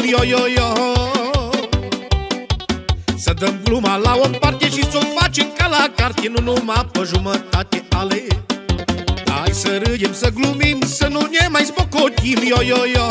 yo. Să dăm gluma la o parte și s-o facem ca la carte, nu numai pe jumătate ale. Hai să râdem, să glumim, să nu ne mai spocotim, yo.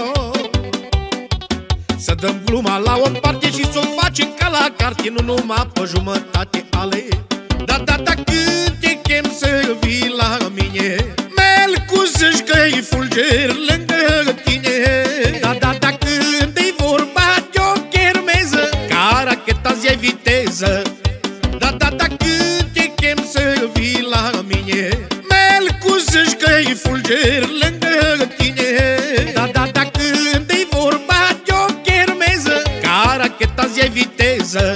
Să dăm gluma la o parte și s-o facem ca la carte, nu numai pe jumătate ale. Da, când te chem să vii la mine, melcuzești că-i fulger lângă tine. Da, când-i vorba de o chermeză, ca racheta-zi ai viteză. Da, când te chem să vii la mine, melcuzești că-i fulger lângă tine. Da, când-i vorba de o chermeză, ca racheta-zi ai viteză.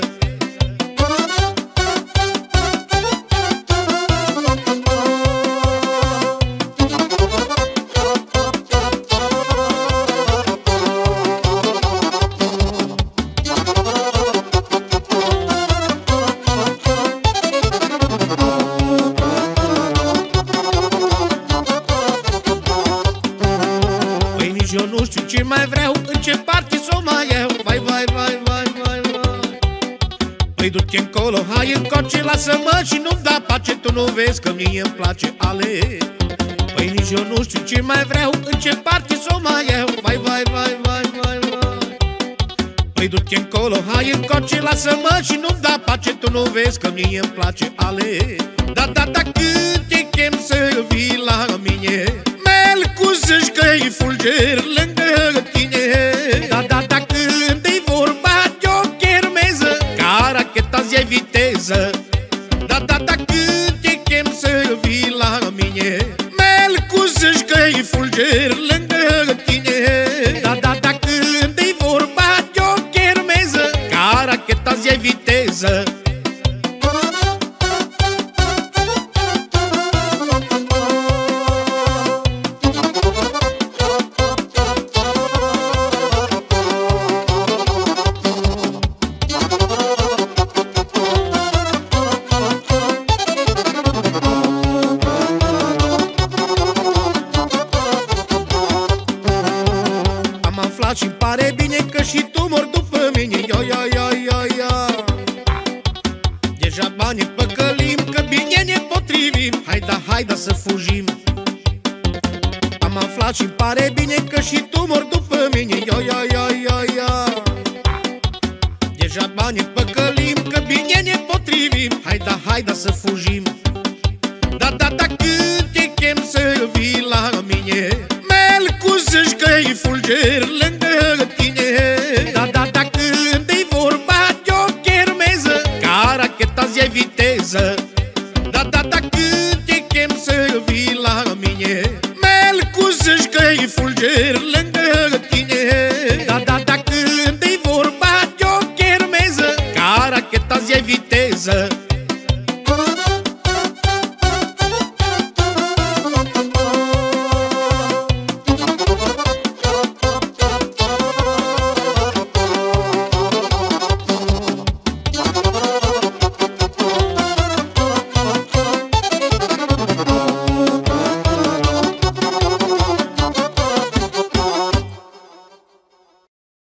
Eu nu știu ce mai vreau, în ce parte s-o mai iau. Vai. Păi du-te încolo, hai încoace, lasă-mă și nu-mi da pace. Tu nu vezi că mie-mi place ale. Păi nici eu nu știu ce mai vreau, în ce parte s-o mai iau. Vai. Păi du-te încolo, hai încoace, lasă-mă și nu-mi da pace. Tu nu vezi că mie-mi place ale. Da, când te chem să vii la mine, melcuzești că-i fulger lângă tine. Da, când-i vorba de o chermeză, ca racheta-zi ai viteză. Da, când te chem să vii la mine, melcuzești că-i fulger lângă tine. Da, când-i vorba de o chermeză, ca racheta-zi ai viteză. Și-mi pare bine că și tu mor după mine, yo. Deja banii păcălim, că bine ne potrivim. Haida să fugim. Am aflat și-mi pare bine că și tu mor după mine, yo. Deja banii păcălim, că bine ne potrivim. Haida să fugim. Da, când te chem să vii la mine, melcuzești că-i fulger lângă